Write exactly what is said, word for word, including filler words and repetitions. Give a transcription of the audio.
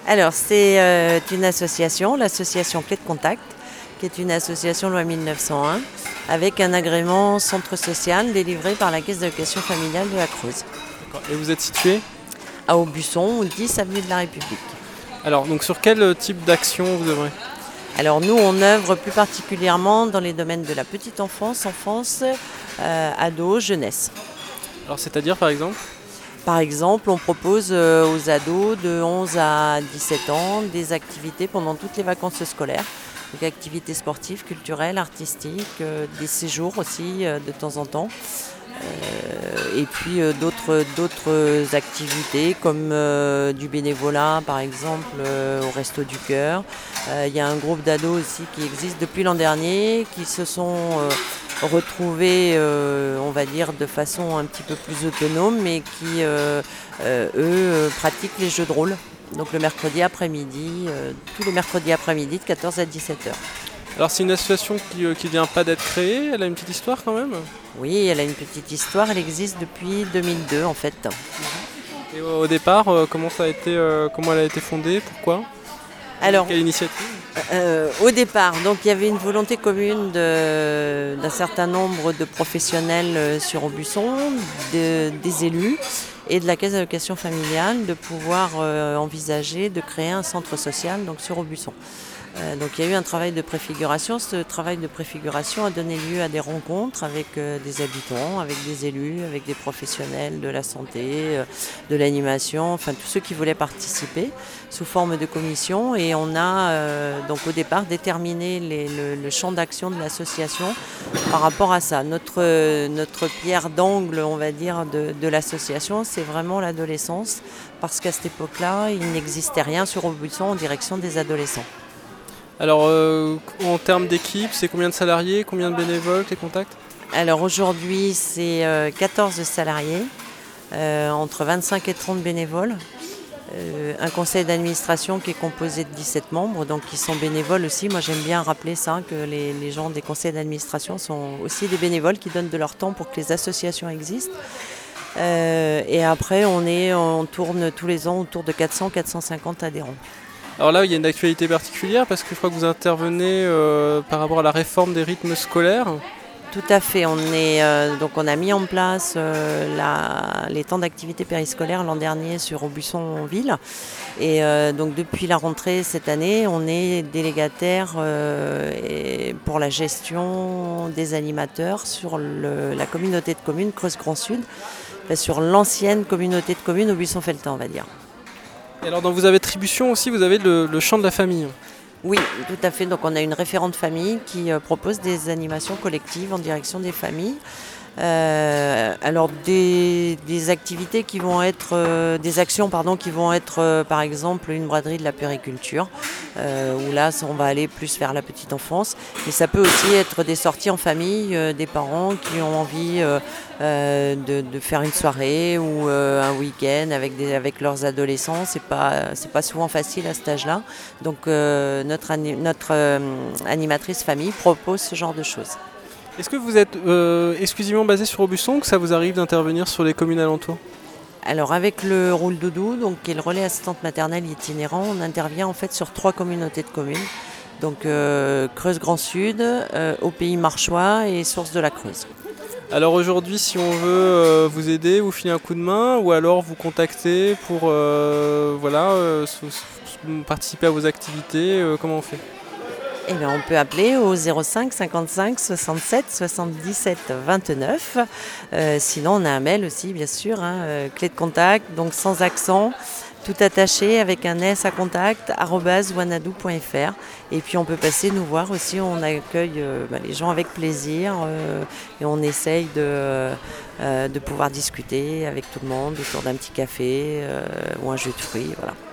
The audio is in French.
Alors, c'est euh, une association, l'association Clé de Contact, qui est une association loi mille neuf cent un, avec un agrément centre social délivré par la Caisse d'allocation familiale de la Creuse. D'accord. Et vous êtes situé? À Aubusson, dix avenue de la République. Alors, donc sur quel type d'action vous œuvrez? Alors nous, on œuvre plus particulièrement dans les domaines de la petite enfance, enfance, euh, ado, jeunesse. Alors, c'est-à-dire par exemple? Par exemple, on propose euh, aux ados de onze à dix-sept ans des activités pendant toutes les vacances scolaires. Donc activités sportives, culturelles, artistiques, euh, des séjours aussi euh, de temps en temps. Euh, et puis euh, d'autres, d'autres activités comme euh, du bénévolat par exemple euh, au Resto du Cœur. Il y a un groupe d'ados aussi qui existe depuis l'an dernier qui se sont euh, retrouvés euh, on va dire de façon un petit peu plus autonome mais qui euh, euh, eux pratiquent les jeux de rôle. Donc le mercredi après-midi, euh, tous les mercredis après-midi de quatorze à dix-sept heures. Alors, c'est une association qui ne vient pas d'être créée, elle a une petite histoire quand même? Oui, elle a une petite histoire, elle existe depuis deux mille deux en fait. Et au départ, euh, comment ça a été, euh, comment elle a été fondée? Pourquoi? Alors, Quelle initiative? euh, au départ, donc il y avait une volonté commune de, d'un certain nombre de professionnels euh, sur Aubusson, de, des élus et de la Caisse d'allocation familiale de pouvoir euh, envisager de créer un centre social donc sur Aubusson. Euh, donc il y a eu un travail de préfiguration. Ce travail de préfiguration a donné lieu à des rencontres avec euh, des habitants, avec des élus, avec des professionnels de la santé, euh, de l'animation, enfin tous ceux qui voulaient participer sous forme de commission. Et on a euh, donc au départ déterminé les, le, le champ d'action de l'association par rapport à ça. Notre, notre pierre d'angle, on va dire, de, de l'association, c'est vraiment l'adolescence, parce qu'à cette époque-là, il n'existait rien sur Aubusson en direction des adolescents. Alors, euh, en termes d'équipe, c'est combien de salariés, combien de bénévoles, Clé de Contact? Alors aujourd'hui, c'est euh, quatorze salariés, euh, entre vingt-cinq et trente bénévoles. Euh, un conseil d'administration qui est composé de dix-sept membres, donc qui sont bénévoles aussi. Moi, j'aime bien rappeler ça, que les, les gens des conseils d'administration sont aussi des bénévoles qui donnent de leur temps pour que les associations existent. Euh, et après, on, est, on tourne tous les ans autour de quatre cents à quatre cent cinquante adhérents. Alors là, il y a une actualité particulière parce que je crois que vous intervenez euh, par rapport à la réforme des rythmes scolaires. Tout à fait. On, est, euh, donc on a mis en place euh, la, les temps d'activité périscolaire l'an dernier sur Aubusson-Ville. Et euh, donc depuis la rentrée cette année, on est délégataire euh, et pour la gestion des animateurs sur le, la communauté de communes Creuse-Grand Sud, enfin, sur l'ancienne communauté de communes Aubusson-Felletin, on va dire. Et alors dans vos attributions aussi, vous avez le, le champ de la famille. Oui, tout à fait. Donc on a une référente famille qui euh, propose des animations collectives en direction des familles. Euh, alors des, des activités qui vont être, euh, des actions pardon, qui vont être euh, par exemple une braderie de la puériculture, euh, où là on va aller plus vers la petite enfance. Mais ça peut aussi être des sorties en famille, euh, des parents qui ont envie euh, euh, de, de faire une soirée ou euh, un week-end avec, des, avec leurs adolescents. C'est pas, c'est pas souvent facile à cet âge-là. Donc euh, notre, ani- notre euh, animatrice famille propose ce genre de choses. Est-ce que vous êtes euh, exclusivement basé sur Aubusson ou que ça vous arrive d'intervenir sur les communes alentours? Alors avec le Roule Doudou, donc qui est le relais assistante maternelle itinérant, on intervient en fait sur trois communautés de communes. Donc euh, Creuse Grand Sud, euh, au Pays Marchois et Source de la Creuse. Alors aujourd'hui, si on veut euh, vous aider, vous filer un coup de main ou alors vous contacter pour euh, voilà, euh, s- s- participer à vos activités, euh, comment on fait? Eh bien, on peut appeler au zéro cinq cinquante-cinq soixante-sept soixante-dix-sept vingt-neuf. Euh, sinon, on a un mail aussi, bien sûr, hein, euh, clé de contact, donc sans accent, tout attaché avec un S à contact, arobase wanadoo point f r. Et puis, on peut passer nous voir aussi. On accueille euh, bah, les gens avec plaisir euh, et on essaye de, euh, de pouvoir discuter avec tout le monde autour d'un petit café euh, ou un jus de fruits. Voilà.